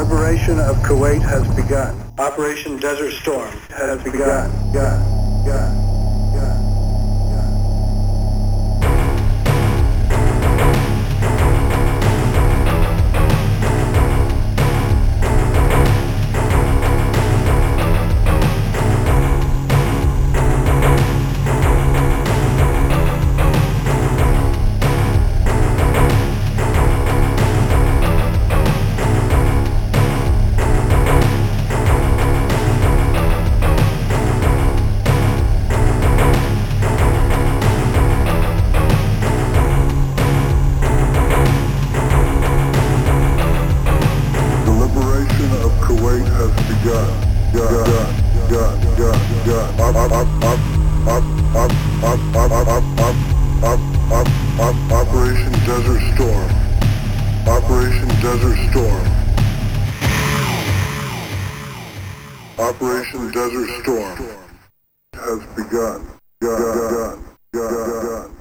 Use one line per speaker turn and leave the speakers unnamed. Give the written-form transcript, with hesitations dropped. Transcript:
liberation of Kuwait has begun. Operation Desert Storm has begun. Operation Desert Storm. Operation Desert Storm. Operation Desert Storm has begun.